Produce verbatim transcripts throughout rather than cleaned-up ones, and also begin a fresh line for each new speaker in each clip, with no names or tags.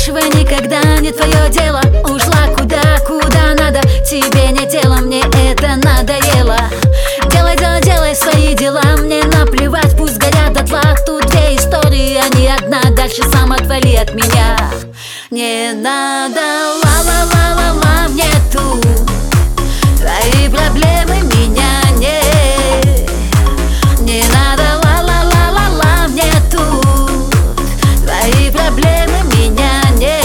спрашивай никогда, не твое дело. Ушла куда, куда надо, тебе не дело, мне это надоело. Делай, делай, делай свои дела, мне наплевать, пусть горят дотла. Тут две истории, а не одна, дальше сам отвали от меня. Не надо ла-ла-ла-ла-ла мне тут, твои проблемы меня не. Не надо ла-ла-ла-ла-ла мне тут, твои проблемы меня не.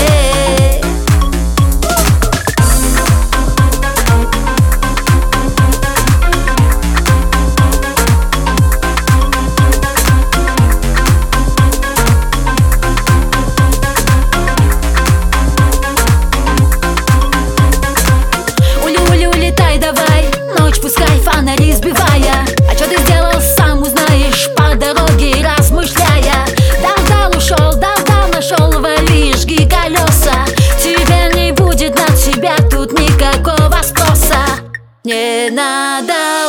Пускай фонари сбивая, а что ты сделал, сам узнаешь по дороге, размышляя. Дал-дал, ушел, дал-дал, нашел, вали, жги колеса. Тебе не будет на тебя тут никакого спроса. Не надо